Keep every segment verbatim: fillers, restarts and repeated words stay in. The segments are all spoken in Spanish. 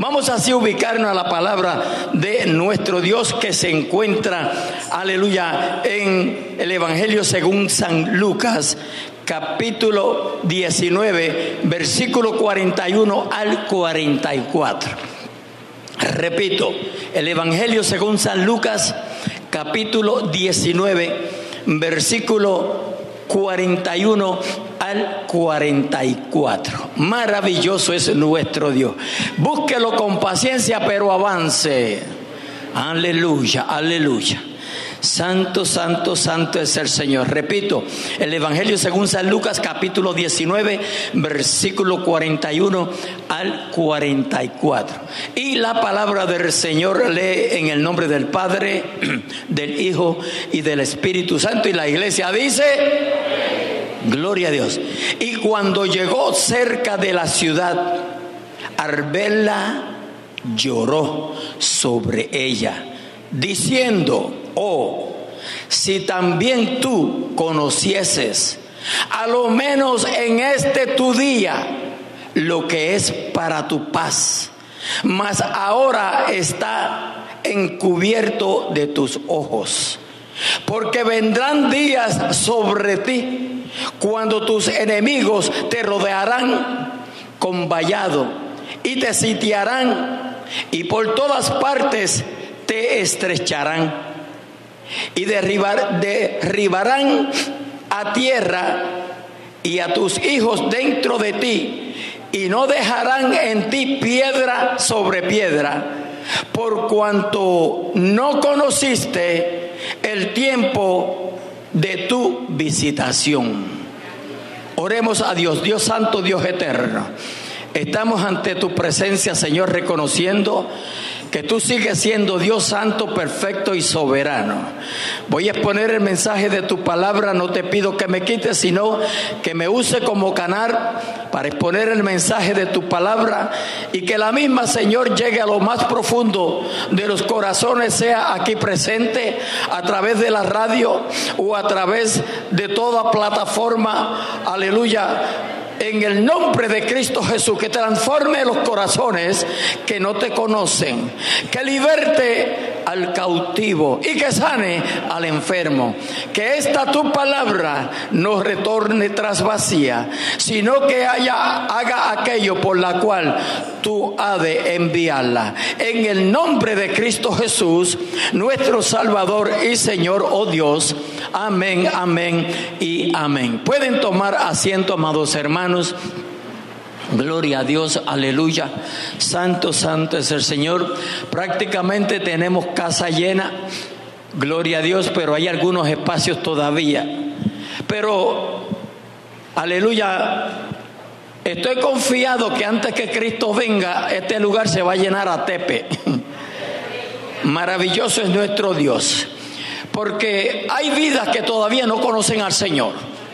Vamos así a ubicarnos a la palabra de nuestro Dios, que se encuentra, aleluya, en el Evangelio según San Lucas, capítulo diecinueve, versículo cuarenta y uno al cuarenta y cuatro. Repito, el Evangelio según San Lucas, capítulo diecinueve, versículo cuarenta y uno al cuarenta y cuatro. Maravilloso es nuestro Dios. Búsquelo con paciencia, pero avance. Aleluya, aleluya. Santo, santo, santo es el Señor. Repito, el Evangelio según San Lucas, capítulo diecinueve, versículo cuarenta y uno al cuarenta y cuatro. Y la palabra del Señor lee en el nombre del Padre, del Hijo y del Espíritu Santo. Y la iglesia dice: gloria a Dios. Y cuando llegó cerca de la ciudad, al verla, lloró sobre ella, diciendo: oh, si también tú conocieses, a lo menos en este tu día, lo que es para tu paz, mas ahora está encubierto de tus ojos. Porque vendrán días sobre ti, cuando tus enemigos te rodearán con vallado y te sitiarán, y por todas partes te estrecharán, y derribar, derribarán a tierra y a tus hijos dentro de ti, y no dejarán en ti piedra sobre piedra, por cuanto no conociste el tiempo de tu visitación. Oremos a Dios. Dios santo, Dios eterno, estamos ante tu presencia, Señor, reconociendo que tú sigues siendo Dios santo, perfecto y soberano. Voy a exponer el mensaje de tu palabra. No te pido que me quites, sino que me use como canal para exponer el mensaje de tu palabra, y que la misma, Señor, llegue a lo más profundo de los corazones, sea aquí presente, a través de la radio o a través de toda plataforma. Aleluya. En el nombre de Cristo Jesús, que transforme los corazones que no te conocen, que liberte al cautivo y que sane al enfermo. Que esta tu palabra no retorne tras vacía, sino que haya, haga aquello por la cual tú has de enviarla. En el nombre de Cristo Jesús, nuestro Salvador y Señor, oh Dios. Amén, amén y amén. Pueden tomar asiento, amados hermanos. Gloria a Dios, aleluya. Santo, santo es el Señor. Prácticamente tenemos casa llena, gloria a Dios, pero hay algunos espacios todavía. Pero, aleluya, estoy confiado que antes que Cristo venga, este lugar se va a llenar a tepe. Maravilloso es nuestro Dios, porque hay vidas que todavía no conocen al Señor,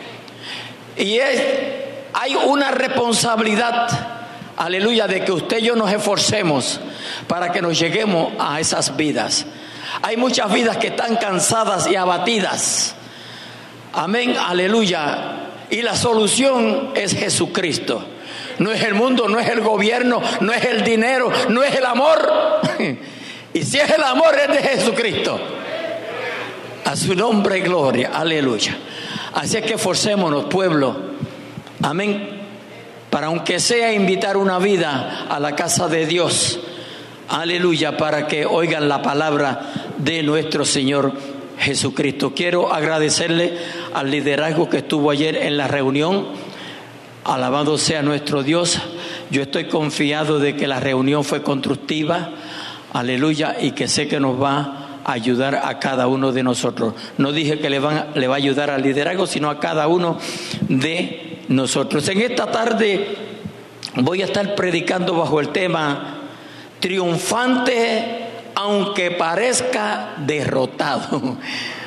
y es hay una responsabilidad, aleluya, de que usted y yo nos esforcemos para que nos lleguemos a esas vidas. Hay muchas vidas que están cansadas y abatidas. Amén, aleluya. Y la solución es Jesucristo. No es el mundo, no es el gobierno, no es el dinero, no es el amor. Y si es el amor, es de Jesucristo. A su nombre, gloria, aleluya. Así es que esforcémonos, pueblo. Amén. Para aunque sea invitar una vida a la casa de Dios. Aleluya. Para que oigan la palabra de nuestro Señor Jesucristo. Quiero agradecerle al liderazgo que estuvo ayer en la reunión. Alabado sea nuestro Dios. Yo estoy confiado de que la reunión fue constructiva. Aleluya. Y que sé que nos va a ayudar a cada uno de nosotros. No dije que le, van, le va a ayudar al liderazgo, sino a cada uno de nosotros. En esta tarde voy a estar predicando bajo el tema triunfante aunque parezca derrotado.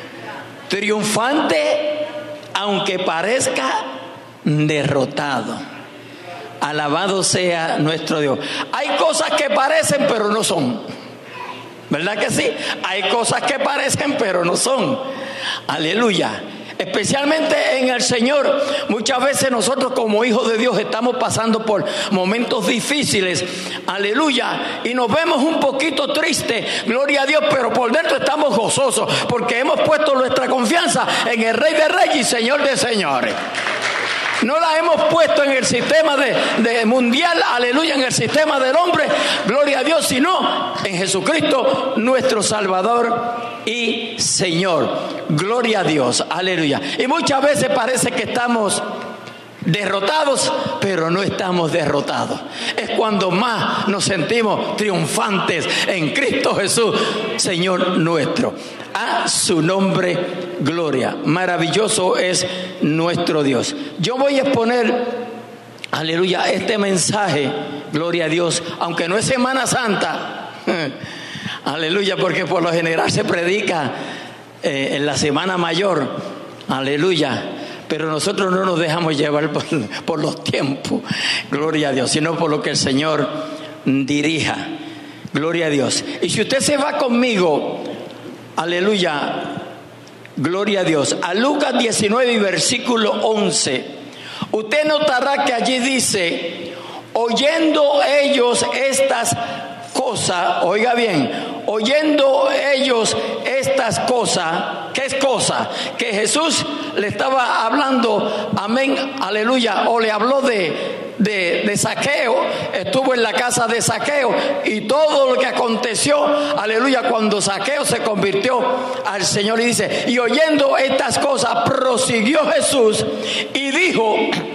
Triunfante aunque parezca derrotado. Alabado sea nuestro Dios. Hay cosas que parecen pero no son, ¿verdad que sí? Hay cosas que parecen pero no son. Aleluya. especialmente en el Señor. Muchas veces nosotros como hijos de Dios estamos pasando por momentos difíciles, aleluya, y nos vemos un poquito tristes, gloria a Dios, pero por dentro estamos gozosos porque hemos puesto nuestra confianza en el Rey de Reyes y Señor de Señores. No la hemos puesto en el sistema de, de mundial, aleluya, en el sistema del hombre, gloria a Dios, sino en Jesucristo, nuestro Salvador y Señor. Gloria a Dios, aleluya. Y muchas veces parece que estamos derrotados, pero no estamos derrotados. Es cuando más nos sentimos triunfantes en Cristo Jesús, Señor nuestro. A su nombre, gloria. Maravilloso es nuestro Dios. Yo voy a exponer, aleluya, este mensaje, gloria a Dios, aunque no es Semana Santa, aleluya, porque por lo general se predica eh, en la Semana Mayor, aleluya. Pero nosotros no nos dejamos llevar por, por los tiempos, gloria a Dios, sino por lo que el Señor dirija, gloria a Dios. Y si usted se va conmigo, aleluya, gloria a Dios, a Lucas diecinueve y versículo once, usted notará que allí dice, oyendo ellos estas cosas, oiga bien, oyendo ellos estas cosas, ¿qué es cosa? Que Jesús le estaba hablando, amén, aleluya, o le habló de, de, de Zaqueo, estuvo en la casa de Zaqueo y todo lo que aconteció, aleluya, cuando Zaqueo se convirtió al Señor, y dice, y oyendo estas cosas, prosiguió Jesús y dijo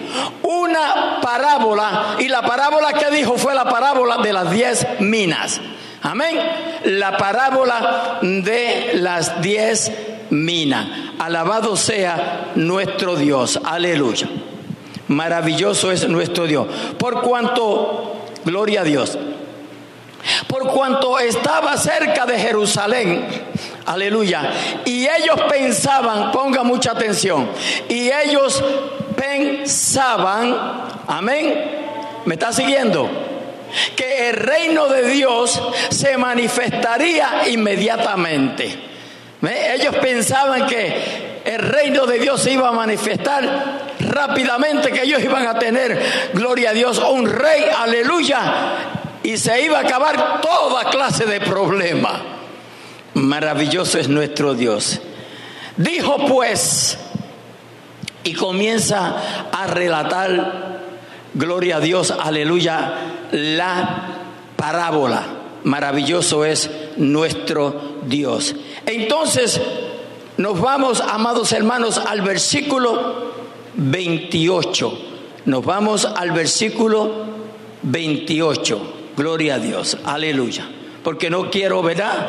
una parábola, y la parábola que dijo fue la parábola de las diez minas. Amén. La parábola de las diez minas. Alabado sea nuestro Dios. Aleluya. Maravilloso es nuestro Dios. Por cuanto, gloria a Dios, por cuanto estaba cerca de Jerusalén, aleluya, y ellos pensaban, ponga mucha atención, y ellos pensaban, amén, ¿me está siguiendo? Que el reino de Dios se manifestaría inmediatamente. ¿Ve? Ellos pensaban que el reino de Dios se iba a manifestar rápidamente, que ellos iban a tener, gloria a Dios, un rey, aleluya, y se iba a acabar toda clase de problemas. Maravilloso es nuestro Dios. Dijo pues, y comienza a relatar, gloria a Dios, aleluya, la parábola. Maravilloso es nuestro Dios. Entonces nos vamos, amados hermanos, al versículo veintiocho. Nos vamos al versículo veintiocho. Gloria a Dios, aleluya. Porque no quiero, ¿verdad?,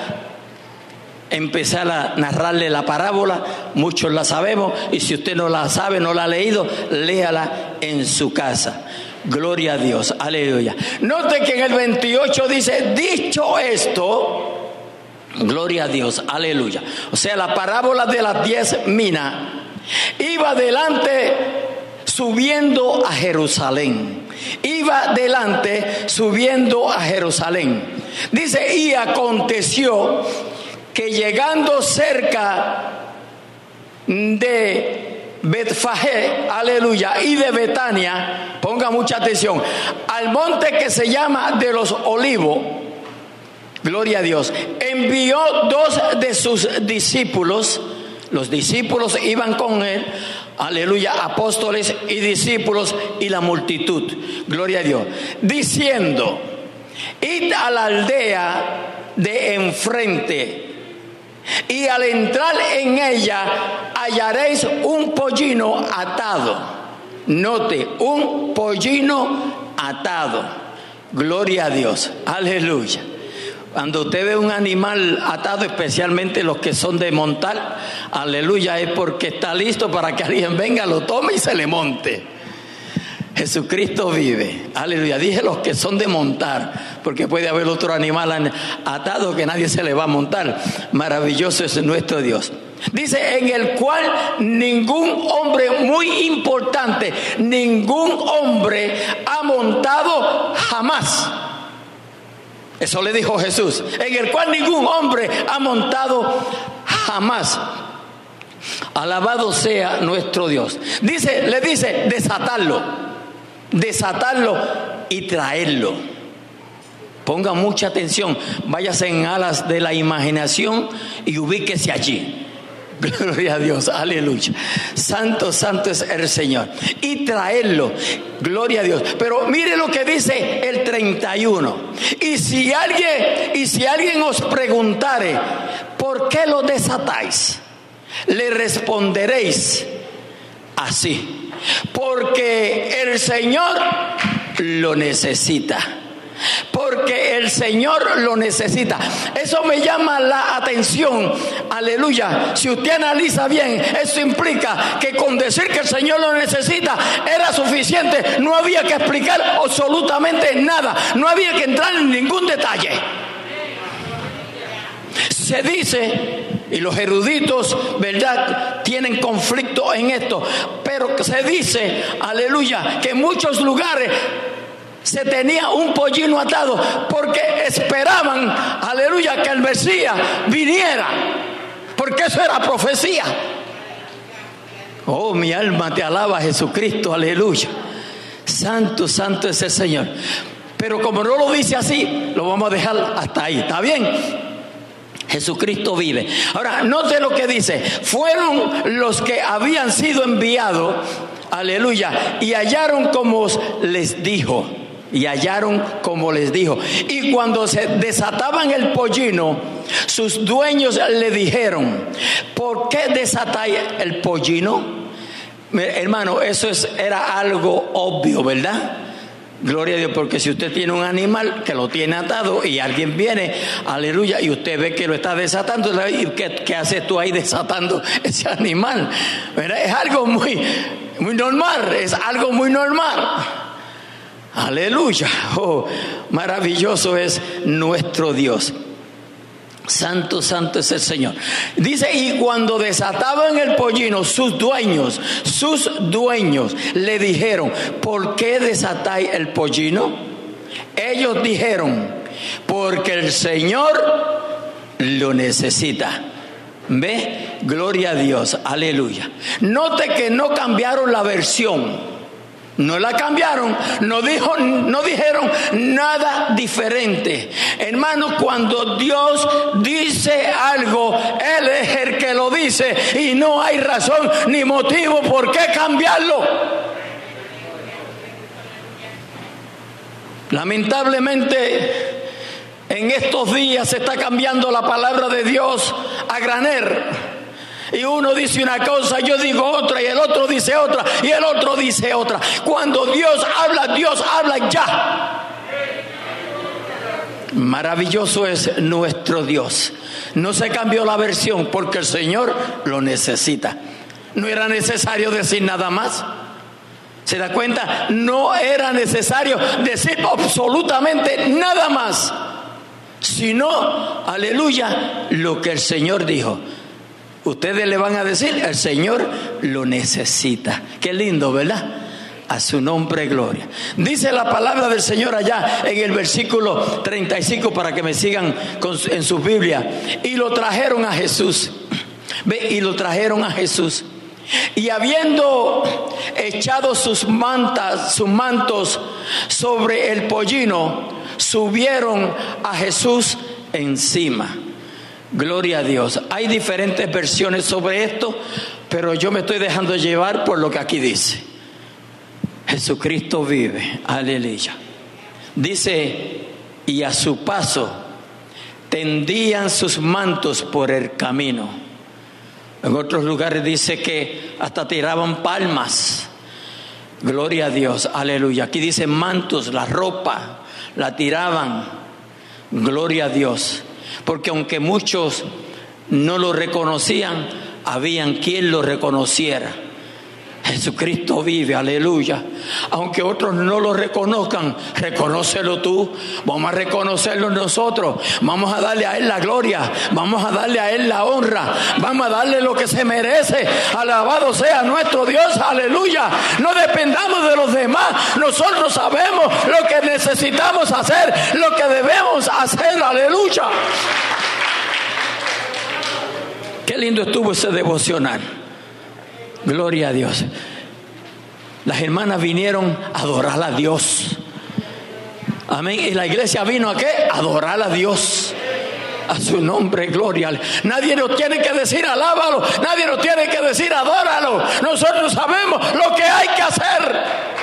empezar a narrarle la parábola. Muchos la sabemos, y si usted no la sabe, no la ha leído, léala en su casa. Gloria a Dios, aleluya. Note que en el veintiocho dice, dicho esto, gloria a Dios, aleluya. O sea, la parábola de las diez minas iba adelante subiendo a Jerusalén. Iba adelante subiendo a Jerusalén. Dice, y aconteció que llegando cerca de Betfagé, aleluya, y de Betania, ponga mucha atención, al monte que se llama de los Olivos, gloria a Dios, envió dos de sus discípulos. Los discípulos iban con él, aleluya, apóstoles y discípulos y la multitud, gloria a Dios, diciendo, id a la aldea de enfrente, y al entrar en ella hallaréis un pollino atado. Note, un pollino atado. Gloria a Dios, aleluya. Cuando usted ve un animal atado, especialmente los que son de montar, aleluya, es porque está listo para que alguien venga, lo tome y se le monte. Jesucristo vive, aleluya. Dije los que son de montar, porque puede haber otro animal atado que nadie se le va a montar. Maravilloso es nuestro Dios. Dice, en el cual ningún hombre, muy importante, ningún hombre ha montado jamás. Eso le dijo Jesús, en el cual ningún hombre ha montado jamás. Alabado sea nuestro Dios. Dice, le dice, desatarlo, desatarlo y traerlo. Ponga mucha atención, váyase en alas de la imaginación y ubíquese allí. Gloria a Dios, aleluya. Santo, santo es el Señor. Y traerlo, gloria a Dios. Pero mire lo que dice el treinta y uno. Y si alguien, y si alguien os preguntare, ¿por qué lo desatáis? Le responderéis así: porque el Señor lo necesita. Porque el Señor lo necesita. Eso me llama la atención. Aleluya. Si usted analiza bien, eso implica que con decir que el Señor lo necesita era suficiente. No había que explicar absolutamente nada. No había que entrar en ningún detalle. Se dice, y los eruditos, ¿verdad?, tienen conflicto en esto, pero se dice, aleluya, que en muchos lugares se tenía un pollino atado porque esperaban, aleluya, que el Mesías viniera, porque eso era profecía. Oh, mi alma te alaba, Jesucristo, aleluya. Santo, santo es el Señor. Pero como no lo dice así, lo vamos a dejar hasta ahí, ¿está bien? Jesucristo vive. Ahora, note lo que dice: fueron los que habían sido enviados, aleluya, y hallaron como les dijo. Y hallaron como les dijo. Y cuando se desataban el pollino, sus dueños le dijeron: ¿por qué desatáis el pollino? Hermano, eso es, era algo obvio, ¿verdad? Gloria a Dios, porque si usted tiene un animal que lo tiene atado y alguien viene, aleluya, y usted ve que lo está desatando, ¿qué, qué haces tú ahí desatando ese animal? ¿Verdad? Es algo muy, muy normal, es algo muy normal. Aleluya. Oh, maravilloso es nuestro Dios. Santo, santo es el Señor. Dice, y cuando desataban el pollino, sus dueños, sus dueños le dijeron: ¿por qué desatáis el pollino? Ellos dijeron: porque el Señor lo necesita. ¿Ve? Gloria a Dios, aleluya. Note que no cambiaron la versión. No la cambiaron, no dijo, no dijeron nada diferente. Hermano, cuando Dios dice algo, Él es el que lo dice y no hay razón ni motivo por qué cambiarlo. Lamentablemente, en estos días se está cambiando la palabra de Dios a granel. Y uno dice una cosa, yo digo otra, y el otro dice otra, y el otro dice otra. Cuando Dios habla, Dios habla ya. Maravilloso es nuestro Dios. No se cambió la versión porque el Señor lo necesita. No era necesario decir nada más. ¿Se da cuenta? No era necesario decir absolutamente nada más, sino, aleluya, lo que el Señor dijo. Ustedes le van a decir: el Señor lo necesita. Qué lindo, ¿verdad? A su nombre gloria. Dice la palabra del Señor allá en el versículo treinta y cinco, para que me sigan con, en su Biblia. Y lo trajeron a Jesús. Ve, y lo trajeron a Jesús. Y habiendo echado sus mantas, sus mantos sobre el pollino, subieron a Jesús encima. Gloria a Dios. Hay diferentes versiones sobre esto, pero yo me estoy dejando llevar por lo que aquí dice. Jesucristo vive. Aleluya. Dice: y a su paso tendían sus mantos por el camino. En otros lugares dice que hasta tiraban palmas. Gloria a Dios. Aleluya. Aquí dice mantos, la ropa la tiraban. Gloria a Dios. Porque aunque muchos no lo reconocían, habían quien lo reconociera. Jesucristo vive, aleluya. Aunque otros no lo reconozcan, reconócelo tú. Vamos a reconocerlo nosotros. Vamos a darle a Él la gloria. Vamos a darle a Él la honra. Vamos a darle lo que se merece. Alabado sea nuestro Dios, aleluya. No dependamos de los demás. Nosotros sabemos lo que necesitamos hacer, lo que debemos hacer, aleluya. Qué lindo estuvo ese devocional. Gloria a Dios. Las hermanas vinieron a adorar a Dios. Amén. Y la iglesia vino ¿a qué? A adorar a Dios. A su nombre, gloria. Nadie nos tiene que decir alábalo. Nadie nos tiene que decir adóralo. Nosotros sabemos lo que hay que hacer.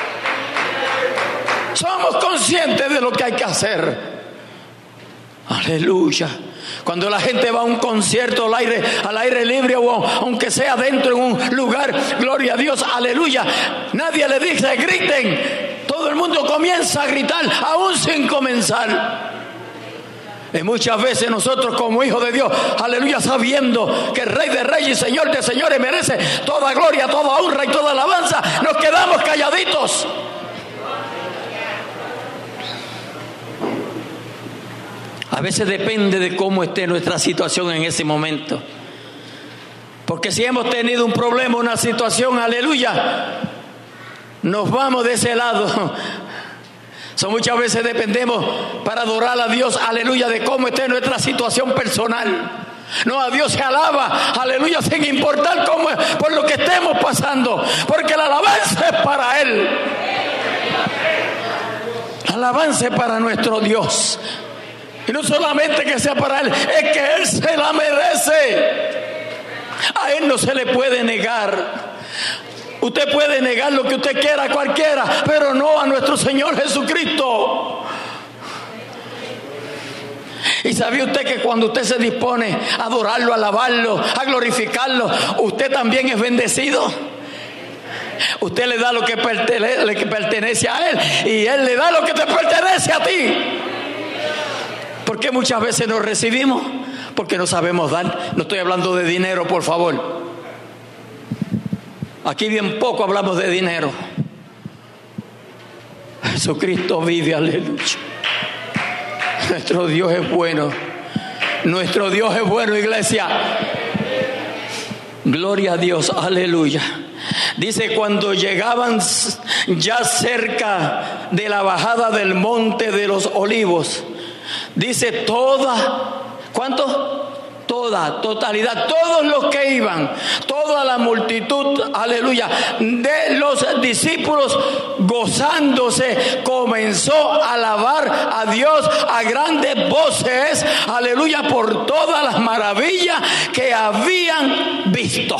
Somos conscientes de lo que hay que hacer. Aleluya. Cuando la gente va a un concierto al aire, al aire libre, o aunque sea dentro en un lugar, gloria a Dios, aleluya, nadie le dice griten. Todo el mundo comienza a gritar aún sin comenzar. Y muchas veces nosotros como hijos de Dios, aleluya, sabiendo que el Rey de Reyes y Señor de Señores merece toda gloria, toda honra y toda alabanza, nos quedamos calladitos. A veces depende de cómo esté nuestra situación en ese momento. Porque si hemos tenido un problema, una situación, aleluya, nos vamos de ese lado. So, muchas veces dependemos para adorar a Dios, aleluya, de cómo esté nuestra situación personal. No, a Dios se alaba, aleluya, sin importar cómo, por lo que estemos pasando, porque la alabanza es para Él. La alabanza es para nuestro Dios. Y no solamente que sea para Él, es que Él se la merece. A Él no se le puede negar. Usted puede negar lo que usted quiera a cualquiera, pero no a nuestro Señor Jesucristo. Y ¿sabía usted que cuando usted se dispone a adorarlo, a alabarlo, a glorificarlo, usted también es bendecido? Usted le da lo que pertenece, lo que pertenece a Él, y Él le da lo que te pertenece a ti. ¿Por qué muchas veces no recibimos? Porque no sabemos dar. No estoy hablando de dinero, por favor. Aquí bien poco hablamos de dinero. Jesucristo vive, aleluya. Nuestro Dios es bueno. Nuestro Dios es bueno, iglesia. Gloria a Dios, aleluya. Dice, cuando llegaban ya cerca de la bajada del monte de los olivos, dice toda, ¿cuánto? Toda, totalidad, todos los que iban, toda la multitud, aleluya, de los discípulos gozándose, comenzó a alabar a Dios a grandes voces, aleluya, por todas las maravillas que habían visto.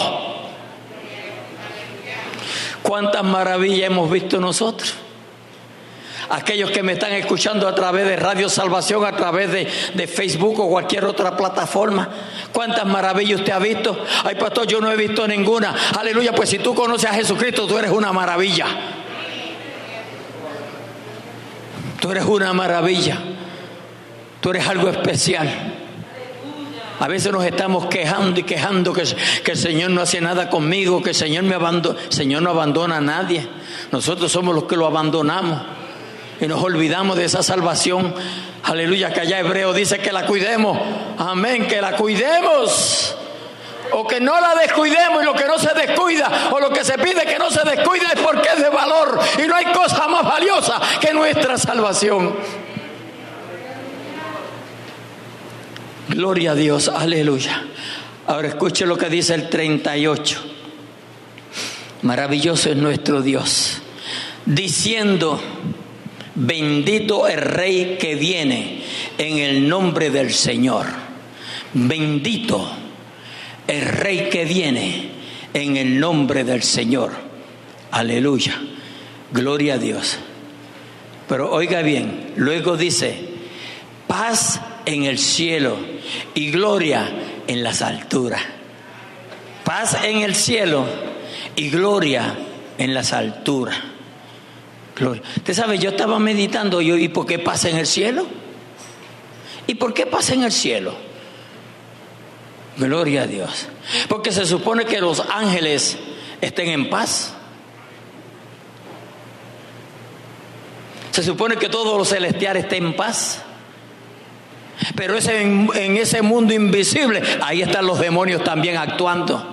¿Cuántas maravillas hemos visto nosotros? Aquellos que me están escuchando a través de Radio Salvación, a través de, de Facebook o cualquier otra plataforma, ¿cuántas maravillas usted ha visto? Ay, pastor, yo no he visto ninguna. Aleluya, pues si tú conoces a Jesucristo, tú eres una maravilla. Tú eres una maravilla. Tú eres algo especial. A veces nos estamos quejando y quejando que, que el Señor no hace nada conmigo, que el Señor me abandona. El Señor no abandona a nadie. Nosotros somos los que lo abandonamos. Y nos olvidamos de esa salvación, aleluya, que allá Hebreo dice que la cuidemos, amén, que la cuidemos, o que no la descuidemos, y lo que no se descuida, o lo que se pide que no se descuida es porque es de valor, y no hay cosa más valiosa que nuestra salvación. Gloria a Dios, aleluya. Ahora escuche lo que dice el treinta y ocho. Maravilloso es nuestro Dios, diciendo: bendito el Rey que viene en el nombre del Señor. Bendito el Rey que viene en el nombre del Señor. Aleluya. Gloria a Dios. Pero oiga bien, luego dice: paz en el cielo y gloria en las alturas. Paz en el cielo y gloria en las alturas. Gloria. Usted sabe, yo estaba meditando yo, ¿y por qué paz en el cielo? ¿Y por qué paz en el cielo? Gloria a Dios. Porque se supone que los ángeles estén en paz. Se supone que todo lo celestial esté en paz. Pero ese, en, en ese mundo invisible, ahí están los demonios también actuando.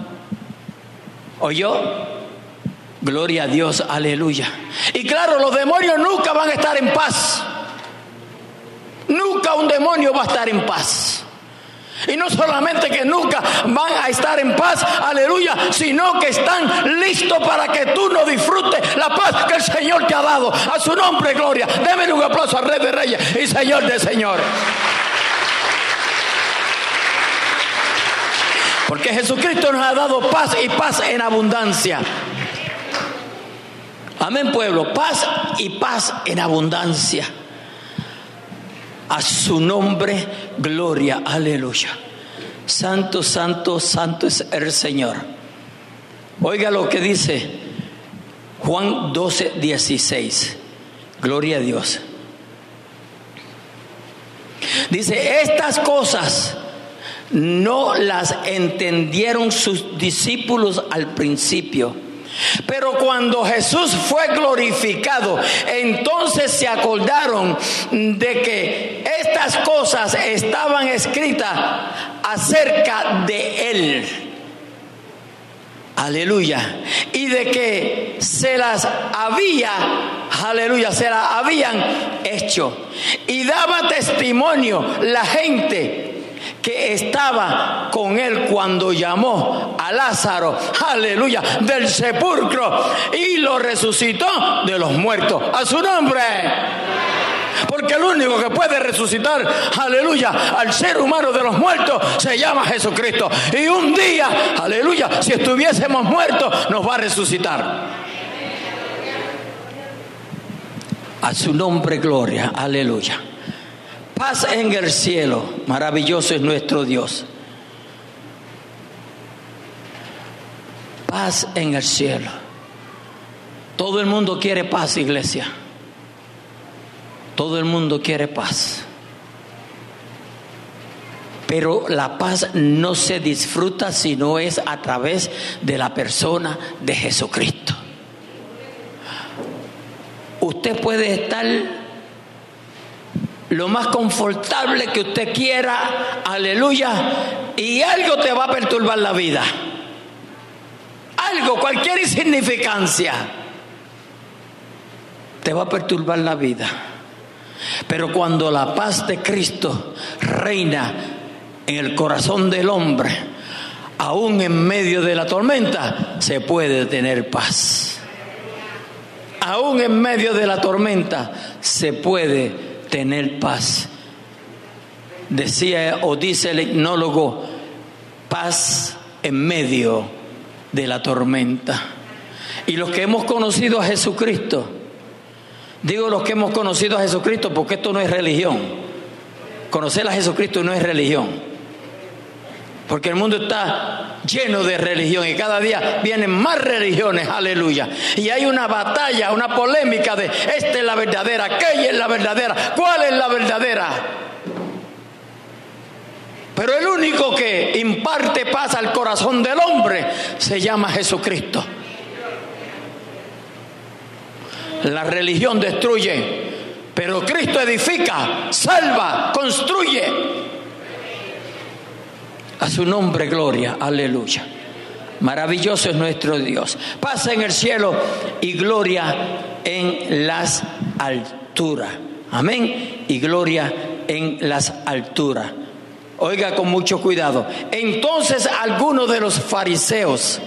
¿Oyó? Gloria a Dios, aleluya. Y claro, los demonios nunca van a estar en paz. Nunca un demonio va a estar en paz. Y no solamente que nunca van a estar en paz, aleluya, sino que están listos para que tú no disfrutes la paz que el Señor te ha dado. A su nombre, gloria. Démele un aplauso al Rey de Reyes y Señor de Señores. Porque Jesucristo nos ha dado paz y paz en abundancia. Amén, pueblo. Paz y paz en abundancia. A su nombre, gloria, aleluya. Santo, santo, santo es el Señor. Oiga lo que dice Juan doce, dieciséis. Gloria a Dios. Dice, estas cosas no las entendieron sus discípulos al principio. Pero cuando Jesús fue glorificado, entonces se acordaron de que estas cosas estaban escritas acerca de Él. Aleluya. Y de que se las había, aleluya, se las habían hecho. Y daba testimonio la gente que estaba con él cuando llamó a Lázaro, aleluya, del sepulcro y lo resucitó de los muertos. A su nombre. Porque el único que puede resucitar, aleluya, al ser humano de los muertos se llama Jesucristo. Y un día, aleluya, si estuviésemos muertos, nos va a resucitar. A su nombre, gloria, aleluya. Paz en el cielo, maravilloso es nuestro Dios. Paz en el cielo. Todo el mundo quiere paz, iglesia. Todo el mundo quiere paz. Pero la paz no se disfruta si no es a través de la persona de Jesucristo. Usted puede estar lo más confortable que usted quiera, aleluya, y algo te va a perturbar la vida. Algo, cualquier insignificancia te va a perturbar la vida. Pero cuando la paz de Cristo reina en el corazón del hombre, aún en medio de la tormenta, se puede tener paz. Aún en medio de la tormenta, se puede tener paz. Decía o dice el etnólogo, paz en medio de la tormenta. Y los que hemos conocido a Jesucristo, digo los que hemos conocido a Jesucristo porque esto no es religión. Conocer a Jesucristo no es religión. Porque el mundo está lleno de religión y cada día vienen más religiones, aleluya. Y hay una batalla, una polémica de esta es la verdadera, aquella es la verdadera, ¿cuál es la verdadera? Pero el único que imparte paz al corazón del hombre se llama Jesucristo. La religión destruye, pero Cristo edifica, salva, construye. A su nombre, gloria, aleluya. Maravilloso es nuestro Dios. Paz en el cielo y gloria en las alturas. Amén. Y gloria en las alturas. Oiga con mucho cuidado. Entonces algunos de los fariseos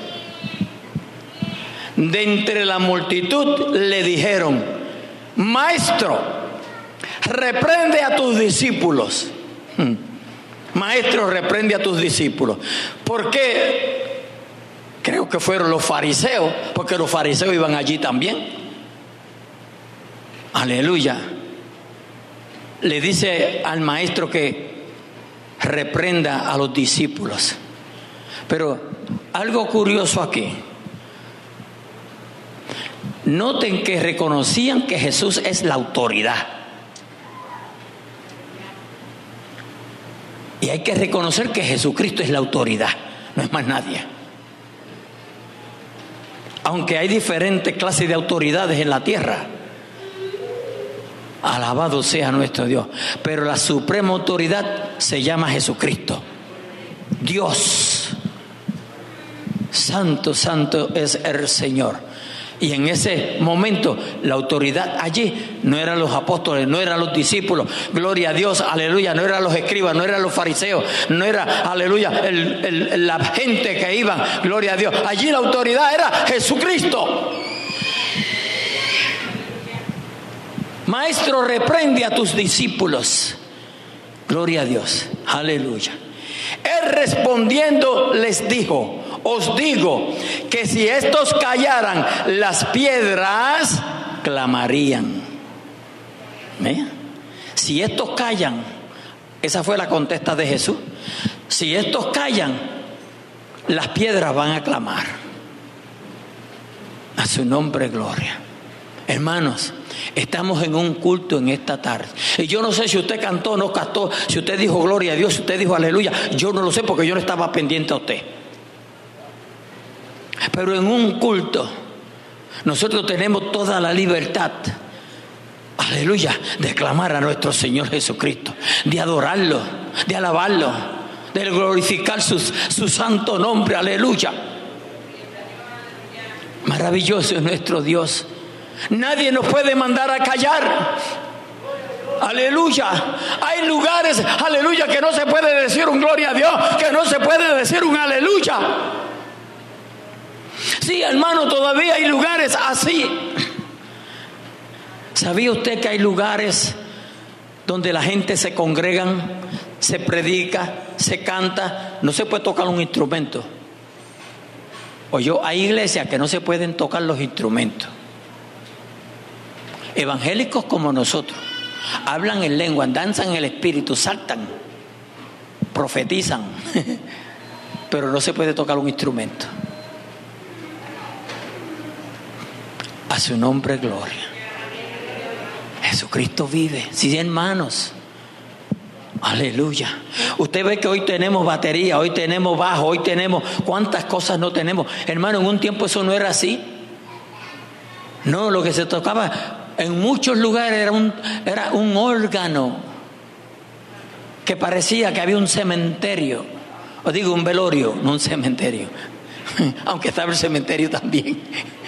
de entre la multitud le dijeron: Maestro, reprende a tus discípulos. Hmm. Maestro, reprende a tus discípulos. ¿Por qué? Creo que fueron los fariseos, porque los fariseos iban allí también. Aleluya. Le dice al maestro que reprenda a los discípulos. Pero algo curioso aquí. Noten que reconocían que Jesús es la autoridad. Y hay que reconocer que Jesucristo es la autoridad, no es más nadie. Aunque hay diferentes clases de autoridades en la tierra, alabado sea nuestro Dios, pero la suprema autoridad se llama Jesucristo. Dios, santo, santo es el Señor. Y en ese momento la autoridad allí no eran los apóstoles, no eran los discípulos, gloria a Dios, aleluya, no eran los escribas, no eran los fariseos, no era, aleluya, el, el, la gente que iba, gloria a Dios. Allí la autoridad era Jesucristo. Maestro, reprende a tus discípulos. Gloria a Dios, aleluya. Él respondiendo les dijo: os digo que si estos callaran, las piedras clamarían. ¿Eh? Si estos callan, esa fue la contesta de Jesús. Si estos callan, las piedras van a clamar. A su nombre, gloria. Hermanos, estamos en un culto en esta tarde. Y yo no sé si usted cantó o no cantó, si usted dijo gloria a Dios, si usted dijo aleluya. Yo no lo sé porque yo no estaba pendiente a usted. Pero en un culto nosotros tenemos toda la libertad, aleluya, de clamar a nuestro Señor Jesucristo, de adorarlo, de alabarlo, de glorificar su, su santo nombre, aleluya. Maravilloso es nuestro Dios. Nadie nos puede mandar a callar. Aleluya. Hay lugares, aleluya, que no se puede decir un gloria a Dios, que no se puede decir un aleluya. Sí, hermano, todavía hay lugares así. ¿Sabía usted que hay lugares donde la gente se congregan, se predica, se canta, no se puede tocar un instrumento? O yo, hay iglesias que no se pueden tocar los instrumentos. Evangélicos como nosotros, hablan en lengua, danzan en el espíritu, saltan, profetizan, pero no se puede tocar un instrumento. A su nombre, gloria. Jesucristo vive. Sí, hermanos. Aleluya. Usted ve que hoy tenemos batería, hoy tenemos bajo, hoy tenemos cuántas cosas no tenemos. Hermano, en un tiempo eso no era así. No, lo que se tocaba en muchos lugares era un, era un órgano que parecía que había un cementerio. O digo un velorio, no un cementerio. Aunque estaba el cementerio también.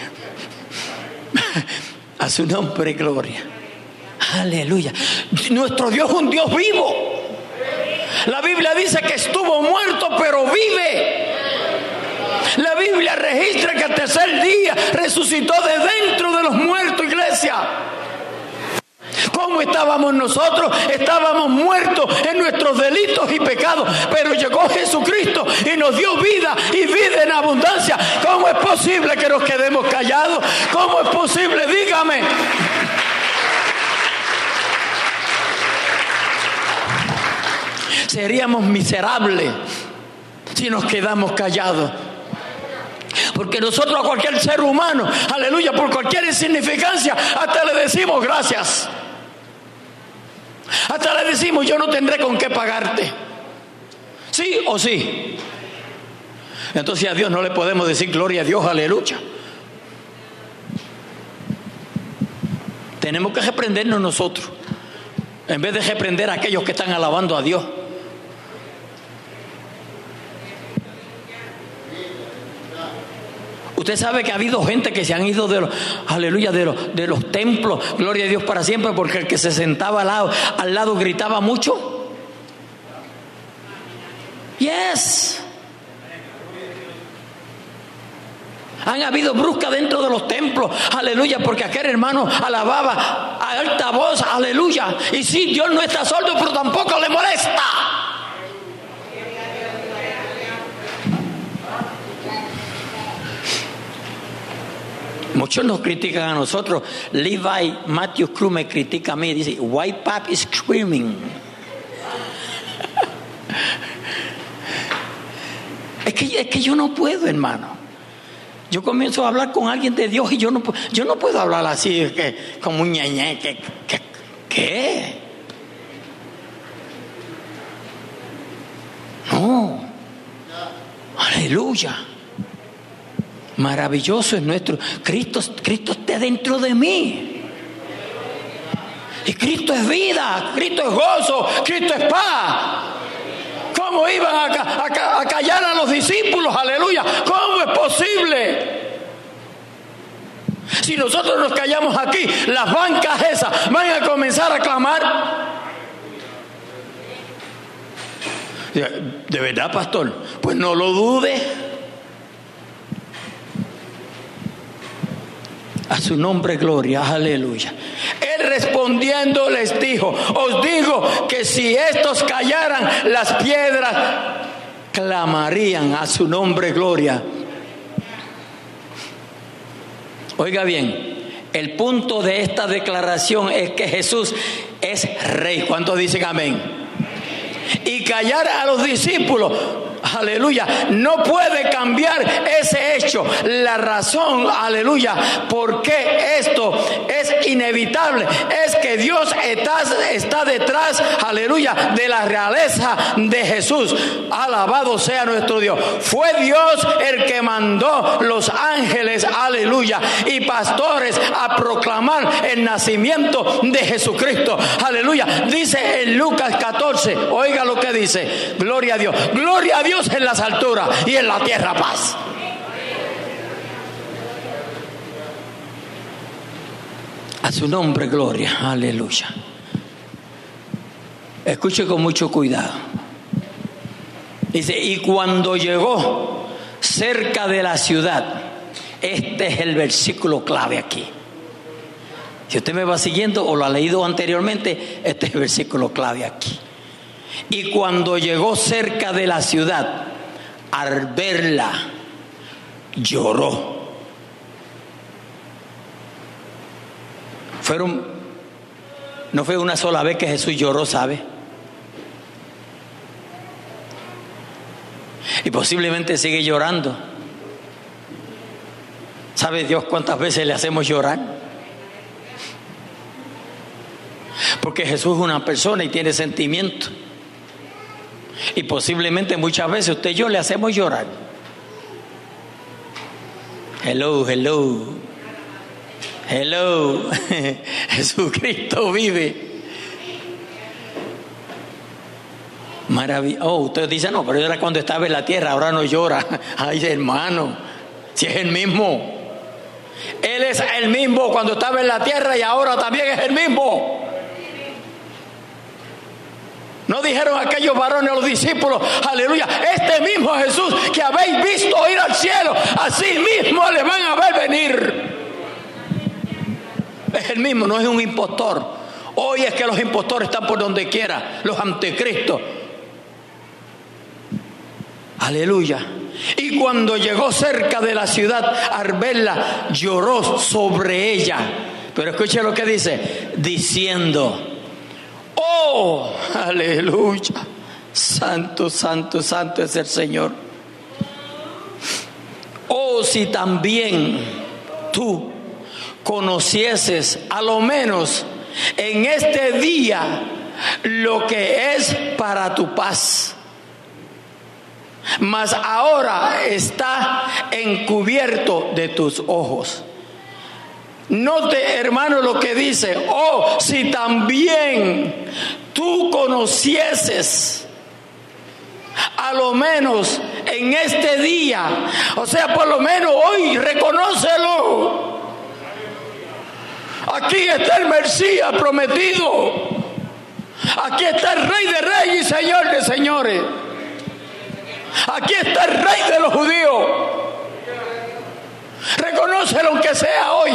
A su nombre, gloria. Aleluya. Nuestro Dios es un Dios vivo. La Biblia dice que estuvo muerto, pero vive. La Biblia registra que al tercer día resucitó de dentro de los muertos, iglesia. ¿Cómo estábamos nosotros? Estábamos muertos en nuestros delitos y pecados, pero llegó Jesucristo y nos dio vida y vida en abundancia. ¿Cómo es posible que nos quedemos callados? ¿Cómo es posible? Dígame. Seríamos miserables si nos quedamos callados. Porque nosotros a cualquier ser humano, aleluya, por cualquier insignificancia, hasta le decimos gracias. Hasta le decimos yo no tendré con qué pagarte. ¿Sí o sí? Entonces a Dios no le podemos decir gloria a Dios, aleluya. Tenemos que reprendernos nosotros, en vez de reprender a aquellos que están alabando a Dios. Usted sabe que ha habido gente que se han ido de los, aleluya, de los, de los templos, gloria a Dios para siempre, porque el que se sentaba al lado, al lado gritaba mucho. Yes. Han habido bruscas dentro de los templos, aleluya, porque aquel hermano alababa a alta voz, aleluya. Y sí, Dios no está sordo, pero tampoco le molesta. Muchos nos critican a nosotros. Levi Matthew Cruz me critica a mí. Dice, white pap is screaming. es, que, es que yo no puedo, hermano. Yo comienzo a hablar con alguien de Dios y yo no, yo no puedo hablar así que, como un ñañé. Que, que, ¿Qué? No. Aleluya. Maravilloso es nuestro Cristo. Cristo está dentro de mí. Y Cristo es vida, Cristo es gozo, Cristo es paz. ¿Cómo iban a, a, a callar a los discípulos? Aleluya. ¿Cómo es posible? Si nosotros nos callamos aquí, las bancas esas van a comenzar a clamar. ¿De verdad, pastor? Pues no lo dude. A su nombre gloria, aleluya. Él respondiendo les dijo: os digo que si estos callaran, las piedras clamarían. A su nombre gloria. Oiga bien, el punto de esta declaración es que Jesús es rey. ¿Cuántos dicen amén? Y callar a los discípulos, aleluya, no puede cambiar ese hecho. La razón, aleluya, por qué esto es inevitable es que Dios está, está detrás, aleluya, de la realeza de Jesús. Alabado sea nuestro Dios. Fue Dios el que mandó los ángeles, aleluya, y pastores a proclamar el nacimiento de Jesucristo. Aleluya. Dice en Lucas catorce, oiga lo que dice. Gloria a Dios. Gloria a Dios en las alturas y en la tierra paz. A su nombre gloria, aleluya. Escuche con mucho cuidado. Dice: y cuando llegó cerca de la ciudad, este es el versículo clave aquí. Si usted me va siguiendo o lo ha leído anteriormente, este es el versículo clave aquí. Y cuando llegó cerca de la ciudad, al verla, lloró. Fueron, no fue una sola vez que Jesús lloró, ¿sabe? Y posiblemente sigue llorando. ¿Sabe Dios cuántas veces le hacemos llorar? Porque Jesús es una persona y tiene sentimientos. Y posiblemente muchas veces usted y yo le hacemos llorar. Hello, hello. Hello. Jesucristo vive. Maravilloso. Oh, usted dice: no, pero era cuando estaba en la tierra, ahora no llora. Ay, hermano, si es el mismo. Él es el mismo cuando estaba en la tierra y ahora también es el mismo. No dijeron aquellos varones a los discípulos: aleluya, este mismo Jesús que habéis visto ir al cielo, así mismo le van a ver venir. Es el mismo, no es un impostor. Hoy es que los impostores están por donde quiera, los anticristos. Aleluya. Y cuando llegó cerca de la ciudad, al verla, lloró sobre ella. Pero escuche lo que dice, diciendo: oh, aleluya, santo, santo, santo es el Señor. Oh, si también tú conocieses a lo menos en este día lo que es para tu paz, mas ahora está encubierto de tus ojos. Note, hermano, lo que dice: oh, si también tú conocieses a lo menos en este día, o sea, por lo menos hoy, reconócelo. Aquí está el Mesías prometido. Aquí está el Rey de Reyes y Señor de Señores. Aquí está el Rey de los judíos. Reconócelo aunque sea hoy.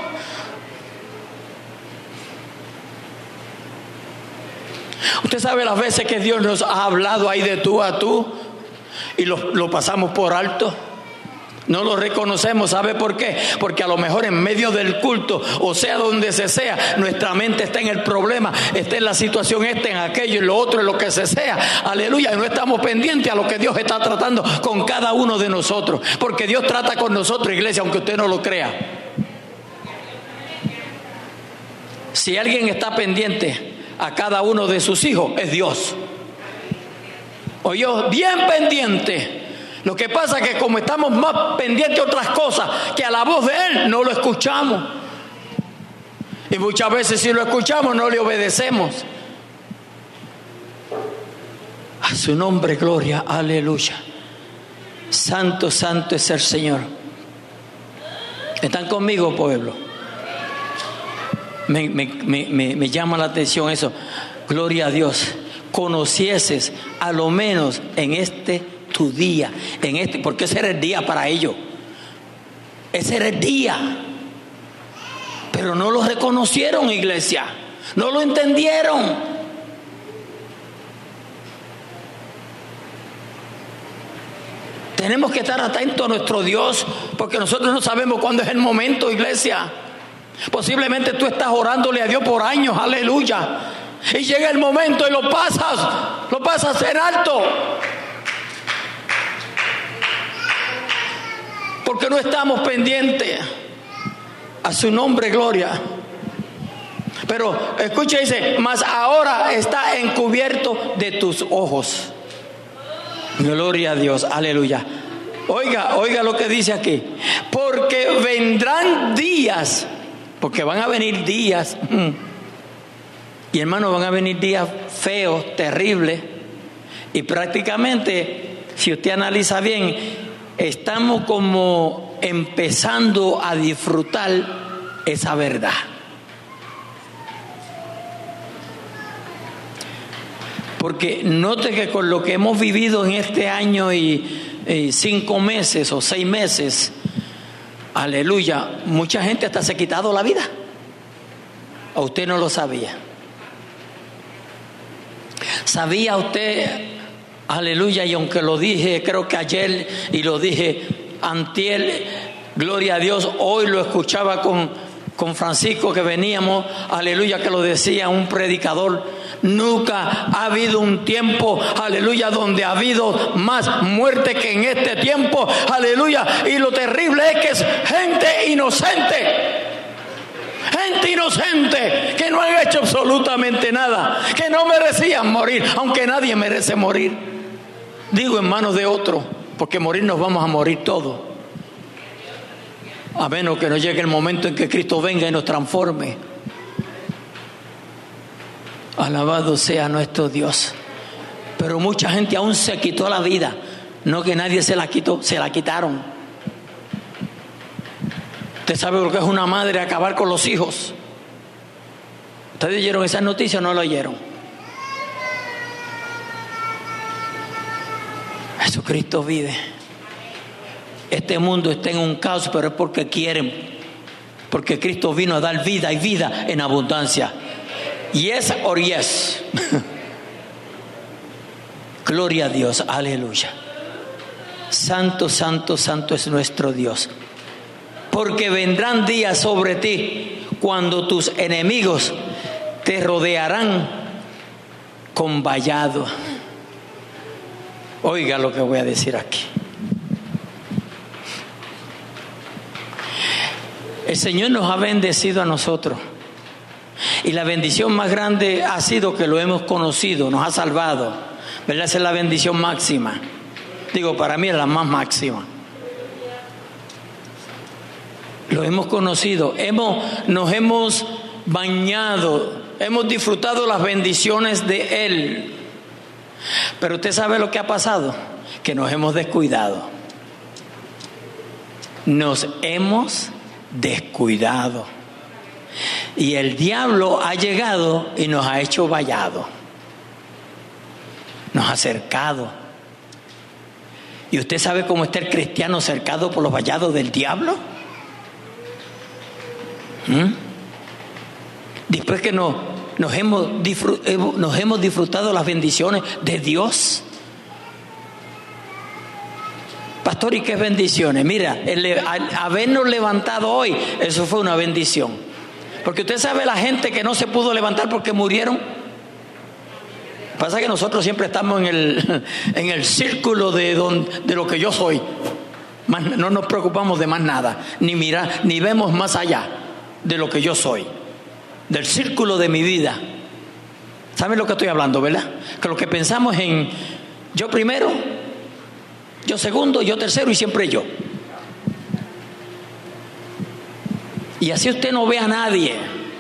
Usted sabe las veces que Dios nos ha hablado ahí de tú a tú y lo, lo pasamos por alto. No lo reconocemos. ¿Sabe por qué? Porque a lo mejor en medio del culto, o sea donde se sea, nuestra mente está en el problema, está en la situación esta, en aquello, en lo otro, en lo que se sea. Aleluya. Y no estamos pendientes a lo que Dios está tratando con cada uno de nosotros. Porque Dios trata con nosotros, iglesia, aunque usted no lo crea. Si alguien está pendiente a cada uno de sus hijos, es Dios. Oyó, bien pendiente. Lo que pasa es que como estamos más pendientes de otras cosas que a la voz de Él, no lo escuchamos. Y muchas veces si lo escuchamos no le obedecemos. A su nombre gloria, aleluya. Santo, santo es el Señor. ¿Están conmigo, pueblo? Me, me, me, me llama la atención eso. Gloria a Dios. Conocieses a lo menos en este tu día, en este, porque ese era el día para ellos. Ese era el día. Pero no lo reconocieron, iglesia. No lo entendieron. Tenemos que estar atentos a nuestro Dios, porque nosotros no sabemos cuándo es el momento, iglesia. Posiblemente tú estás orándole a Dios por años, aleluya, y llega el momento y lo pasas, lo pasas en alto, porque no estamos pendientes. A su nombre, gloria. Pero escucha, dice, mas ahora está encubierto de tus ojos. Gloria a Dios, aleluya. Oiga, oiga lo que dice aquí. Porque vendrán días, porque van a venir días, y hermano, van a venir días feos, terribles, y prácticamente, si usted analiza bien, estamos como empezando a disfrutar esa verdad. Porque note que con lo que hemos vivido en este año y, y cinco meses o seis meses, aleluya, mucha gente hasta se ha quitado la vida. ¿O usted no lo sabía? ¿Sabía usted, aleluya, y aunque lo dije creo que ayer y lo dije antier, gloria a Dios, hoy lo escuchaba con, con Francisco que veníamos, aleluya, que lo decía un predicador? Nunca ha habido un tiempo, aleluya, donde ha habido más muerte que en este tiempo, aleluya. Y lo terrible es que es gente inocente, gente inocente que no han hecho absolutamente nada, que no merecían morir, aunque nadie merece morir. Digo en manos de otro, porque morir nos vamos a morir todos, a menos que no llegue el momento en que Cristo venga y nos transforme. Alabado sea nuestro Dios. Pero mucha gente aún se quitó la vida. No que nadie se la quitó, se la quitaron. ¿Usted sabe lo que es una madre acabar con los hijos? ¿Ustedes oyeron esas noticias o no lo oyeron? Jesucristo vive. Este mundo está en un caos, pero es porque quieren. Porque Cristo vino a dar vida y vida en abundancia. Yes or yes. Gloria a Dios, aleluya. Santo, santo, santo es nuestro Dios. Porque vendrán días sobre ti cuando tus enemigos te rodearán con vallado. Oiga lo que voy a decir aquí. El Señor nos ha bendecido a nosotros. Y la bendición más grande ha sido que lo hemos conocido, nos ha salvado, ¿verdad? Esa es la bendición máxima. Digo, para mí es la más máxima. Lo hemos conocido, hemos, nos hemos bañado, hemos disfrutado las bendiciones de Él. Pero usted sabe lo que ha pasado, que nos hemos descuidado. Nos hemos descuidado. Y el diablo ha llegado y nos ha hecho vallado, nos ha cercado. ¿Y usted sabe cómo está el cristiano cercado por los vallados del diablo? ¿Mm? Después que nos, nos, hemos disfrutado, nos hemos disfrutado las bendiciones de Dios. Pastor, ¿y qué bendiciones? Mira, el, el habernos levantado hoy, eso fue una bendición. Porque usted sabe la gente que no se pudo levantar porque murieron. Pasa que nosotros siempre estamos en el, en el círculo de, don, de lo que yo soy. Más, no nos preocupamos de más nada, ni mirar, ni vemos más allá de lo que yo soy, del círculo de mi vida. ¿Saben lo que estoy hablando, verdad? Que lo que pensamos en yo primero, yo segundo, yo tercero y siempre yo. Y así usted no ve a nadie.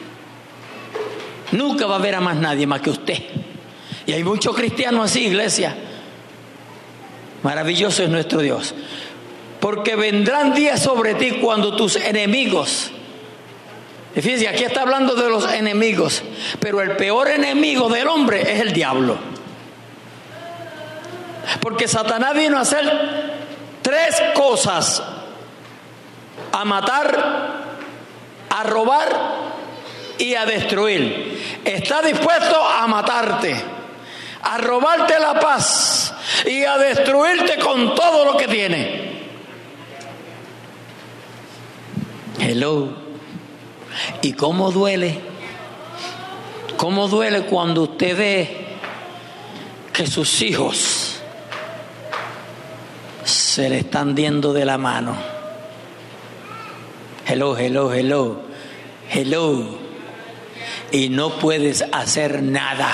Nunca va a ver a más nadie más que usted. Y hay muchos cristianos así, iglesia. Maravilloso es nuestro Dios. Porque vendrán días sobre ti cuando tus enemigos, y fíjense, aquí está hablando de los enemigos, pero el peor enemigo del hombre es el diablo. Porque Satanás vino a hacer tres cosas: a matar, a robar y a destruir. Está dispuesto a matarte, a robarte la paz y a destruirte con todo lo que tiene. Hello. ¿Y cómo duele? ¿Cómo duele cuando usted ve que sus hijos se le están yendo de la mano? Hello, hello, hello, hello. Y no puedes hacer nada.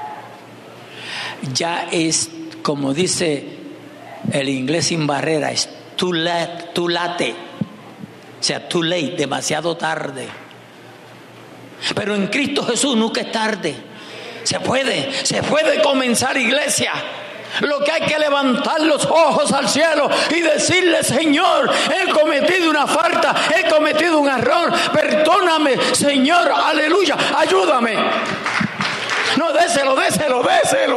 Ya es, como dice el inglés sin barrera, es too late, too late. O sea, too late, demasiado tarde. Pero en Cristo Jesús nunca es tarde. Se puede, se puede comenzar, iglesia. Lo que hay que levantar los ojos al cielo y decirle: Señor, he cometido una falta, he cometido un error, perdóname, Señor, aleluya, ayúdame. No, déselo, déselo, déselo.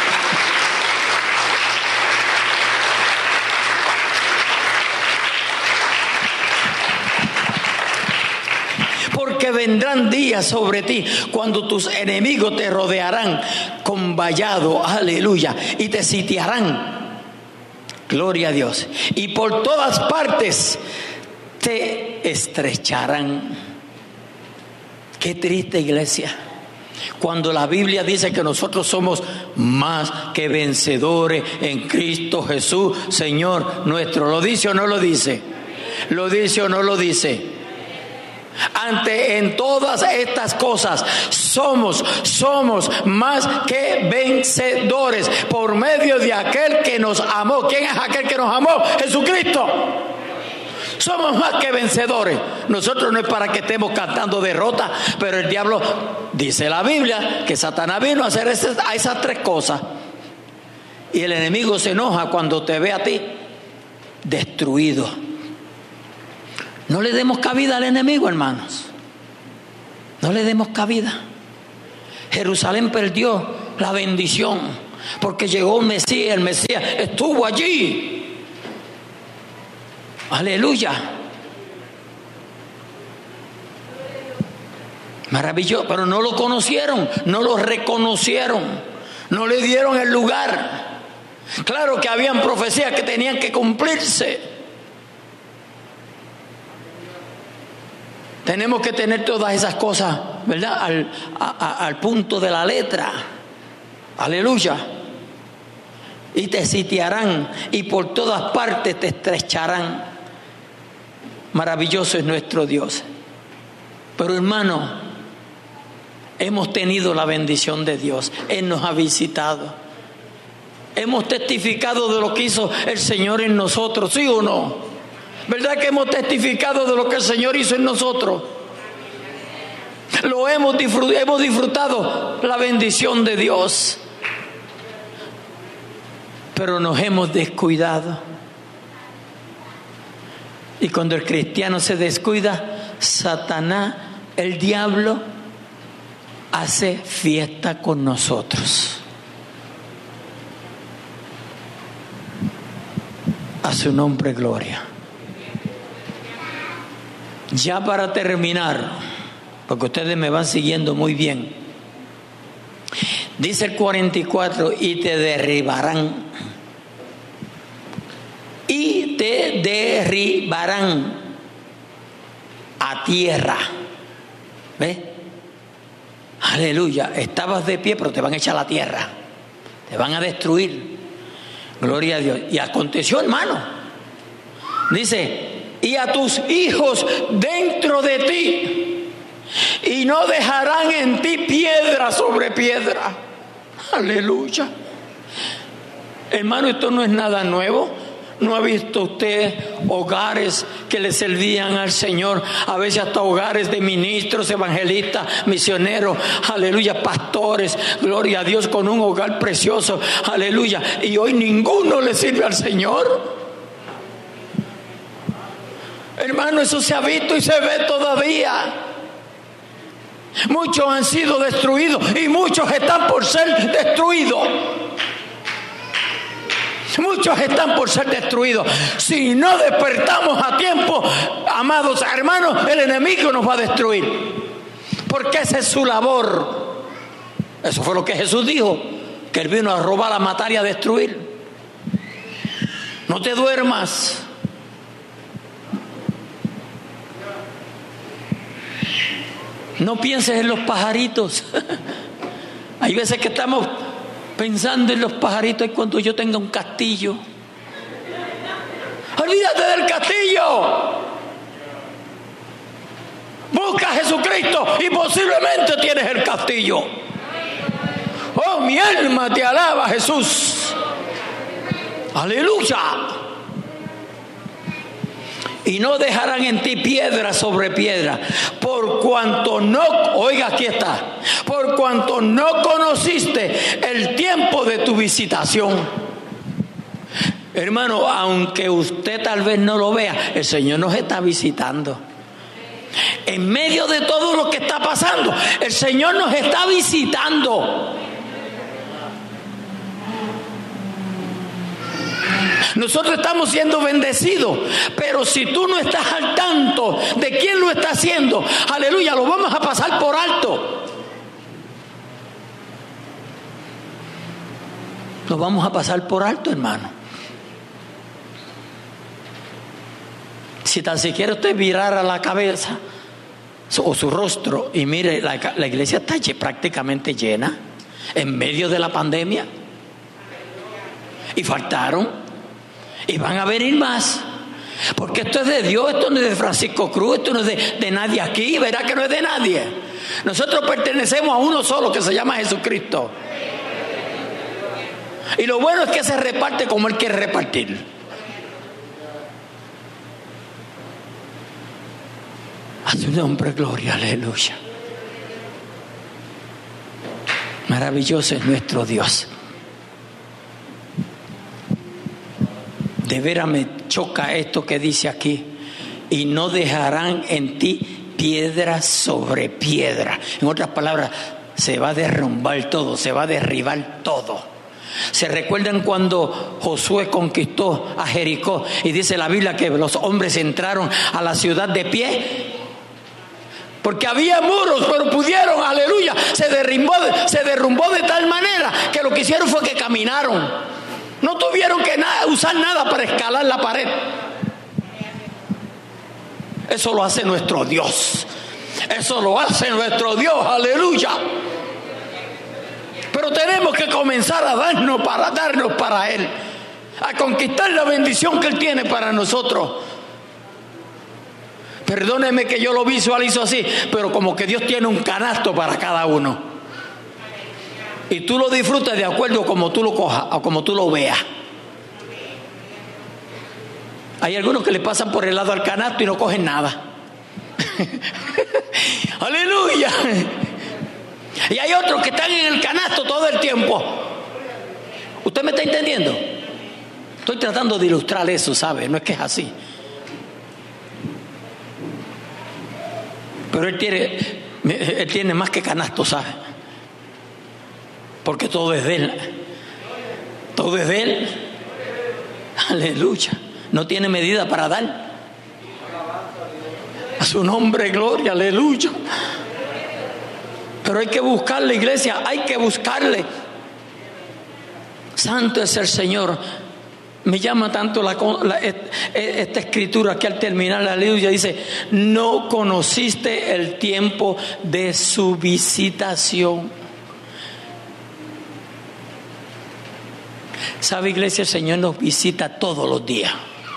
Porque vendrán días sobre ti cuando tus enemigos te rodearán con vallado, aleluya, y te sitiarán, gloria a Dios, y por todas partes te estrecharán. Qué triste, iglesia, cuando la Biblia dice que nosotros somos más que vencedores en Cristo Jesús, Señor nuestro. ¿Lo dice o no lo dice? ¿Lo dice o no lo dice? Ante en todas estas cosas somos, somos más que vencedores por medio de aquel que nos amó. ¿Quién es aquel que nos amó? Jesucristo. Somos más que vencedores. Nosotros no es para que estemos cantando derrota, pero el diablo, dice la Biblia, que Satanás vino a hacer esas, a esas tres cosas. Y el enemigo se enoja cuando te ve a ti destruido. No le demos cabida al enemigo, hermanos. No le demos cabida. Jerusalén perdió la bendición porque llegó el Mesías. El Mesías estuvo allí. Aleluya. Maravilloso. Pero no lo conocieron, no lo reconocieron, no le dieron el lugar. Claro que habían profecías que tenían que cumplirse. Tenemos que tener todas esas cosas, ¿verdad? Al, a, a, al punto de la letra. Aleluya. Y te sitiarán y por todas partes te estrecharán. Maravilloso es nuestro Dios. Pero hermano, hemos tenido la bendición de Dios. Él nos ha visitado. Hemos testificado de lo que hizo el Señor en nosotros, ¿sí o no? ¿Verdad que hemos testificado de lo que el Señor hizo en nosotros? Lo hemos disfrutado, hemos disfrutado la bendición de Dios. Pero nos hemos descuidado. Y cuando el cristiano se descuida, Satanás, el diablo, hace fiesta con nosotros. A su nombre, gloria. Ya para terminar, porque ustedes me van siguiendo muy bien, dice el cuarenta y cuatro: y te derribarán, y te derribarán a tierra. ¿Ves? Aleluya. Estabas de pie, pero te van a echar a la tierra, te van a destruir. Gloria a Dios. Y aconteció, hermano, dice: y a tus hijos dentro de ti, y no dejarán en ti piedra sobre piedra. Aleluya. Hermano, esto no es nada nuevo. ¿No ha visto usted hogares que le servían al Señor? A veces hasta hogares de ministros, evangelistas, misioneros, aleluya, pastores, gloria a Dios, con un hogar precioso, aleluya. Y hoy ninguno le sirve al Señor. Hermano, eso se ha visto y se ve todavía. Muchos han sido destruidos y muchos están por ser destruidos. Muchos están por ser destruidos. Si no despertamos a tiempo, amados hermanos, el enemigo nos va a destruir. Porque esa es su labor. Eso fue lo que Jesús dijo, que Él vino a robar, a matar y a destruir. No te duermas. No pienses en los pajaritos. Hay veces que estamos pensando en los pajaritos y cuando yo tenga un castillo. Olvídate del castillo. Busca a Jesucristo y posiblemente tienes el castillo. Oh, mi alma te alaba, Jesús. Aleluya. Y no dejarán en ti piedra sobre piedra, por cuanto no, oiga, aquí está, por cuanto no conociste el tiempo de tu visitación. Hermano, aunque usted tal vez no lo vea, el Señor nos está visitando. En medio de todo lo que está pasando, el Señor nos está visitando. Nosotros estamos siendo bendecidos, pero si tú no estás al tanto de quién lo está haciendo, aleluya, lo vamos a pasar por alto. Lo vamos a pasar por alto, hermano. Si tan siquiera usted virara la cabeza o su rostro y mire, la, la iglesia está prácticamente llena en medio de la pandemia. Y faltaron. Y van a venir más. Porque esto es de Dios, esto no es de Francisco Cruz, esto no es de, de nadie aquí, verá que no es de nadie. Nosotros pertenecemos a uno solo que se llama Jesucristo. Y lo bueno es que se reparte como Él quiere repartir. A su nombre, gloria, aleluya. Maravilloso es nuestro Dios. De veras me choca esto que dice aquí. Y no dejarán en ti piedra sobre piedra. En otras palabras, se va a derrumbar todo, se va a derribar todo. ¿Se recuerdan cuando Josué conquistó a Jericó? Y dice la Biblia que los hombres entraron a la ciudad de pie. Porque había muros, pero pudieron, aleluya. Se derrumbó, se derrumbó de tal manera que lo que hicieron fue que caminaron. No tuvieron que nada, usar nada para escalar la pared. Eso lo hace nuestro Dios. Eso lo hace nuestro Dios, aleluya. Pero tenemos que comenzar a darnos para darnos para Él, a conquistar la bendición que Él tiene para nosotros. Perdóneme que yo lo visualizo así, pero como que Dios tiene un canasto para cada uno. Y tú lo disfrutas de acuerdo a como tú lo cojas, o como tú lo veas. Hay algunos que le pasan por el lado al canasto y no cogen nada. Aleluya. Y hay otros que están en el canasto todo el tiempo. ¿Usted me está entendiendo? Estoy tratando de ilustrar eso, ¿sabe? No es que es así. Pero él tiene, él tiene más que canasto, ¿sabe? Porque todo es de Él. Todo es de Él. Aleluya. No tiene medida para dar. A su nombre, gloria, aleluya. Pero hay que buscarle, iglesia, hay que buscarle. Santo es el Señor. Me llama tanto la, la, esta escritura que al terminar la aleluya dice: no conociste el tiempo de su visitación. ¿Sabe, iglesia? El Señor nos visita todos los días.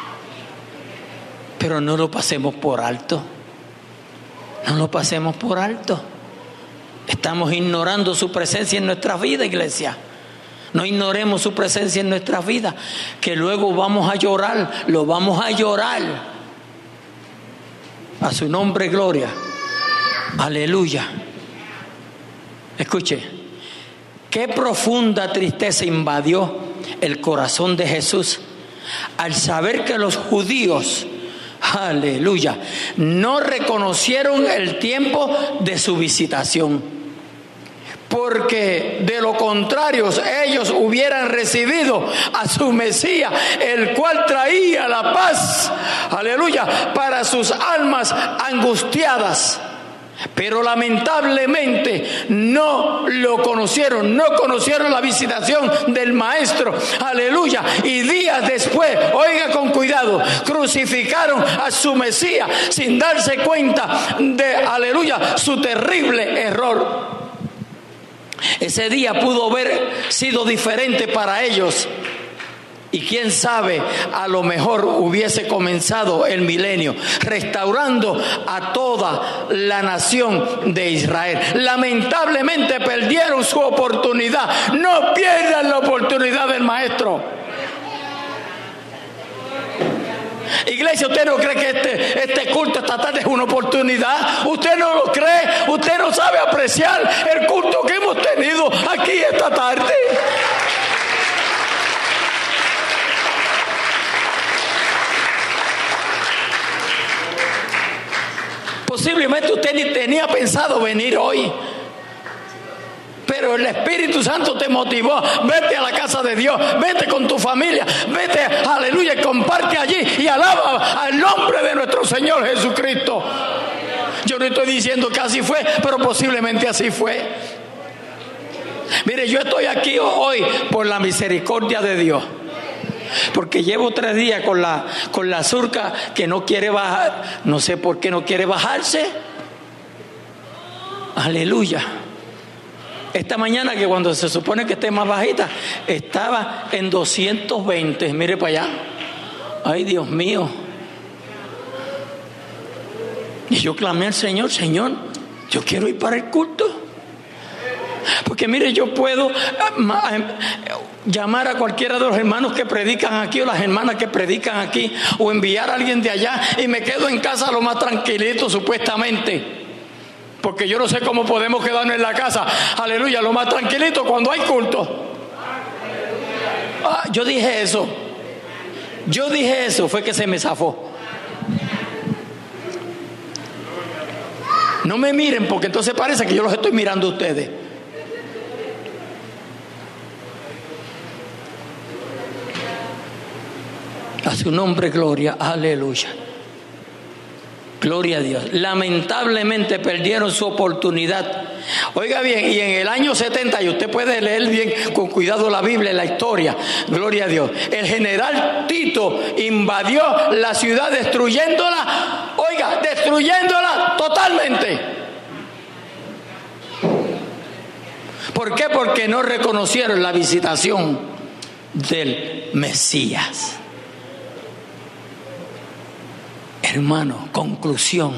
Pero no lo pasemos por alto. No lo pasemos por alto. Estamos ignorando su presencia en nuestras vidas, iglesia. No ignoremos su presencia en nuestras vidas, que luego vamos a llorar, lo vamos a llorar. A su nombre, gloria. Aleluya. Escuche, qué profunda tristeza invadió el corazón de Jesús al saber que los judíos, Aleluya. No reconocieron el tiempo de su visitación, porque de lo contrario ellos hubieran recibido a su Mesías, el cual traía la paz, aleluya, para sus almas angustiadas. Pero lamentablemente no lo conocieron, no conocieron la visitación del Maestro, aleluya. Y días después, oiga con cuidado, crucificaron a su Mesías sin darse cuenta de, aleluya, su terrible error. Ese día pudo haber sido diferente para ellos. Y quién sabe, a lo mejor hubiese comenzado el milenio, restaurando a toda la nación de Israel. Lamentablemente perdieron su oportunidad. No pierdan la oportunidad del Maestro. Iglesia, ¿usted no cree que este, este culto esta tarde es una oportunidad? ¿Usted no lo cree? ¿Usted no sabe apreciar el culto que hemos tenido aquí esta tarde? Posiblemente usted ni tenía pensado venir hoy, pero el Espíritu Santo te motivó. Vete a la casa de Dios, vete con tu familia, vete, aleluya, y comparte allí y alaba al nombre de nuestro Señor Jesucristo. Yo no estoy diciendo que así fue, pero posiblemente así fue. Mire, yo estoy aquí hoy por la misericordia de Dios, porque llevo tres días con la, con la surca que no quiere bajar. No sé por qué no quiere bajarse. Aleluya. Esta mañana, que cuando se supone que esté más bajita, estaba en doscientos veinte. Mire para allá. Ay, Dios mío. Y yo clamé al Señor: Señor, yo quiero ir para el culto. Porque mire, yo puedo llamar a cualquiera de los hermanos que predican aquí o las hermanas que predican aquí, o enviar a alguien de allá, y me quedo en casa lo más tranquilito supuestamente, porque yo no sé cómo podemos quedarnos en la casa, aleluya, lo más tranquilito cuando hay culto. Ah, yo dije eso yo dije eso fue que se me zafó. No me miren, porque entonces parece que yo los estoy mirando a ustedes. A su nombre, gloria, aleluya. Gloria a Dios. Lamentablemente perdieron su oportunidad. Oiga bien, y en el año setenta, y usted puede leer bien con cuidado la Biblia, la historia, gloria a Dios, el general Tito invadió la ciudad destruyéndola, oiga, destruyéndola totalmente. ¿Por qué? Porque no reconocieron la visitación del Mesías. Hermano, conclusión: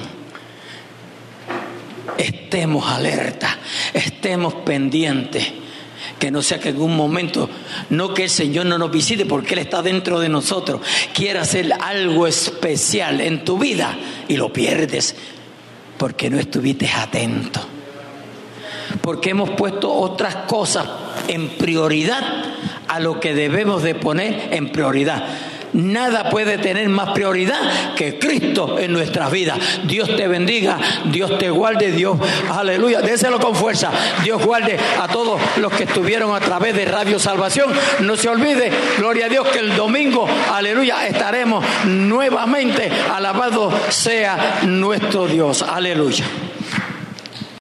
estemos alerta, estemos pendientes, que no sea que en un momento, no que el Señor no nos visite porque Él está dentro de nosotros, quiera hacer algo especial en tu vida y lo pierdes porque no estuviste atento, porque hemos puesto otras cosas en prioridad a lo que debemos de poner en prioridad. Nada puede tener más prioridad que Cristo en nuestras vidas. Dios te bendiga, Dios te guarde, Dios, aleluya, déselo con fuerza. Dios guarde a todos los que estuvieron a través de Radio Salvación. No se olvide, gloria a Dios, que el domingo, aleluya, estaremos nuevamente. Alabado sea nuestro Dios, aleluya.